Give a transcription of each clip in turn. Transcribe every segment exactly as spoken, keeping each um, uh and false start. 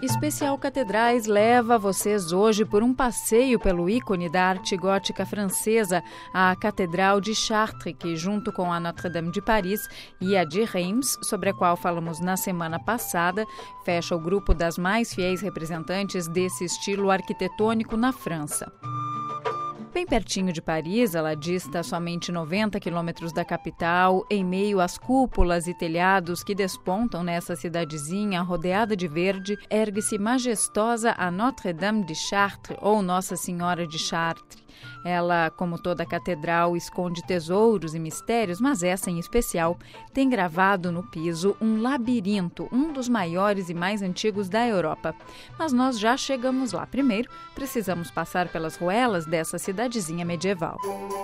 Especial Catedrais leva vocês hoje por um passeio pelo ícone da arte gótica francesa, a Catedral de Chartres, que junto com a Notre-Dame de Paris e a de Reims, sobre a qual falamos na semana passada, fecha o grupo das mais fiéis representantes desse estilo arquitetônico na França. Bem pertinho de Paris, ela dista somente noventa quilômetros da capital, em meio às cúpulas e telhados que despontam nessa cidadezinha rodeada de verde, ergue-se majestosa a Notre-Dame de Chartres, ou Nossa Senhora de Chartres. Ela, como toda catedral, esconde tesouros e mistérios, mas essa em especial tem gravado no piso um labirinto, um dos maiores e mais antigos da Europa. Mas nós já chegamos lá. Primeiro, precisamos passar pelas ruelas dessa cidadezinha medieval.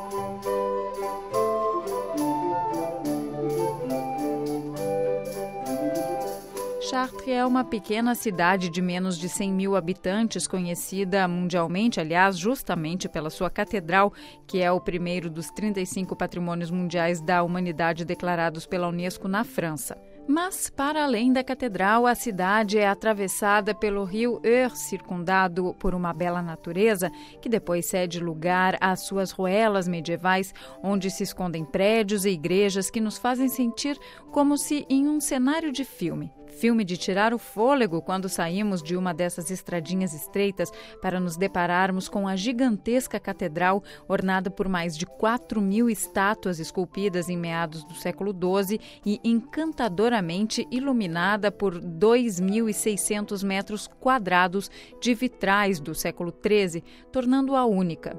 Chartres é uma pequena cidade de menos de cem mil habitantes, conhecida mundialmente, aliás, justamente pela sua catedral, que é o primeiro dos trinta e cinco patrimônios mundiais da humanidade declarados pela Unesco na França. Mas, para além da catedral, a cidade é atravessada pelo rio Eure, circundado por uma bela natureza, que depois cede lugar às suas ruelas medievais, onde se escondem prédios e igrejas que nos fazem sentir como se em um cenário de filme. Filme de tirar o fôlego quando saímos de uma dessas estradinhas estreitas para nos depararmos com a gigantesca catedral ornada por mais de quatro mil estátuas esculpidas em meados do século doze e encantadoramente iluminada por dois mil e seiscentos metros quadrados de vitrais do século treze, tornando-a única.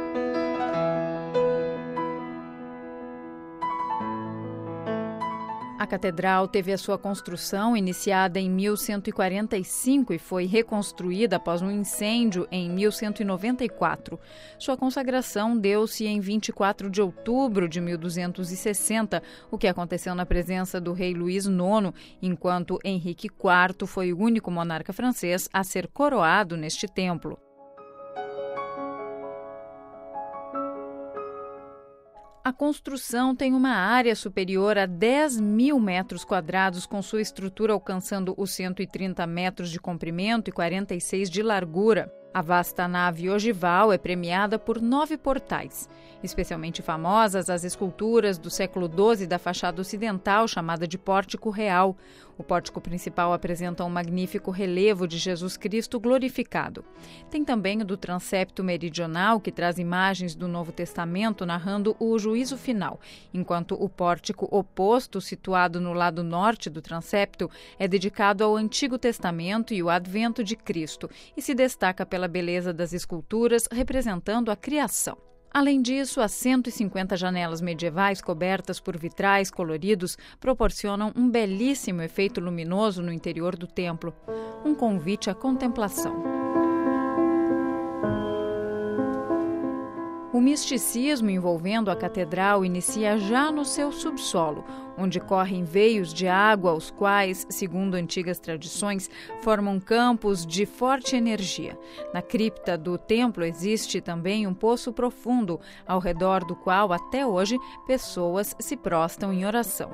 A catedral teve a sua construção iniciada em mil cento e quarenta e cinco e foi reconstruída após um incêndio em mil cento e noventa e quatro. Sua consagração deu-se em vinte e quatro de outubro de mil duzentos e sessenta, o que aconteceu na presença do rei Luís nono, enquanto Henrique quarto foi o único monarca francês a ser coroado neste templo. A construção tem uma área superior a dez mil metros quadrados, com sua estrutura alcançando os cento e trinta metros de comprimento e quarenta e seis de largura. A vasta nave ogival é premiada por nove portais. Especialmente famosas as esculturas do século doze da fachada ocidental, chamada de Pórtico Real. O pórtico principal apresenta um magnífico relevo de Jesus Cristo glorificado. Tem também o do transepto meridional, que traz imagens do Novo Testamento narrando o juízo final, enquanto o pórtico oposto, situado no lado norte do transepto, é dedicado ao Antigo Testamento e o Advento de Cristo, e se destaca pela beleza das esculturas representando a criação. Além disso, as cento e cinquenta janelas medievais cobertas por vitrais coloridos proporcionam um belíssimo efeito luminoso no interior do templo, um convite à contemplação. O misticismo envolvendo a catedral inicia já no seu subsolo, onde correm veios de água, os quais, segundo antigas tradições, formam campos de forte energia. Na cripta do templo existe também um poço profundo, ao redor do qual, até hoje, pessoas se prostam em oração.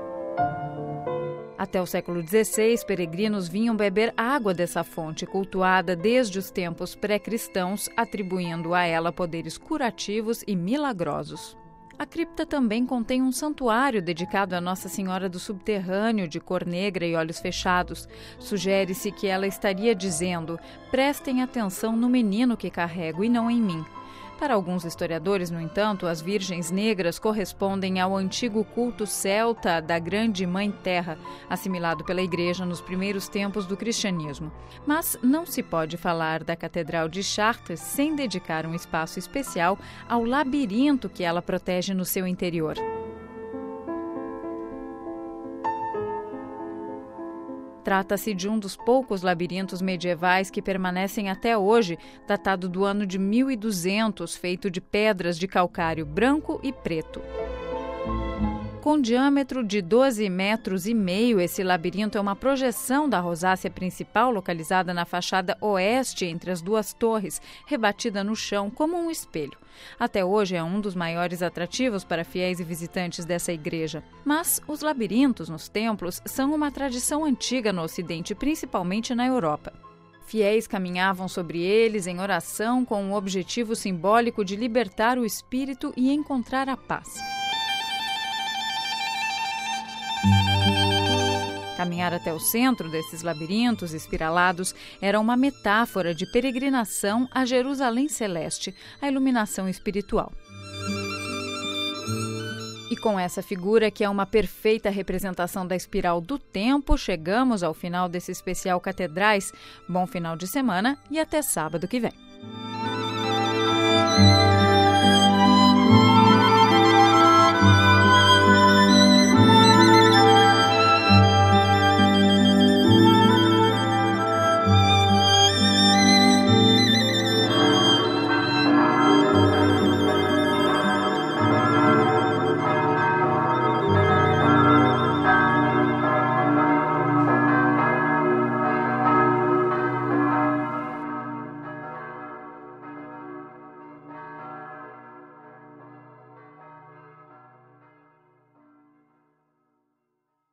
Até o século dezesseis, peregrinos vinham beber água dessa fonte, cultuada desde os tempos pré-cristãos, atribuindo a ela poderes curativos e milagrosos. A cripta também contém um santuário dedicado a Nossa Senhora do Subterrâneo, de cor negra e olhos fechados. Sugere-se que ela estaria dizendo: prestem atenção no menino que carrego e não em mim. Para alguns historiadores, no entanto, as virgens negras correspondem ao antigo culto celta da Grande Mãe Terra, assimilado pela Igreja nos primeiros tempos do cristianismo. Mas não se pode falar da Catedral de Chartres sem dedicar um espaço especial ao labirinto que ela protege no seu interior. Trata-se de um dos poucos labirintos medievais que permanecem até hoje, datado do ano de mil e duzentos, feito de pedras de calcário branco e preto. Com diâmetro de doze metros e meio, esse labirinto é uma projeção da rosácea principal, localizada na fachada oeste entre as duas torres, rebatida no chão como um espelho. Até hoje é um dos maiores atrativos para fiéis e visitantes dessa igreja. Mas os labirintos nos templos são uma tradição antiga no Ocidente, principalmente na Europa. Fiéis caminhavam sobre eles em oração com o objetivo simbólico de libertar o espírito e encontrar a paz. Caminhar até o centro desses labirintos espiralados era uma metáfora de peregrinação a Jerusalém Celeste, a iluminação espiritual. E com essa figura, que é uma perfeita representação da espiral do tempo, chegamos ao final desse especial Catedrais. Bom final de semana e até sábado que vem.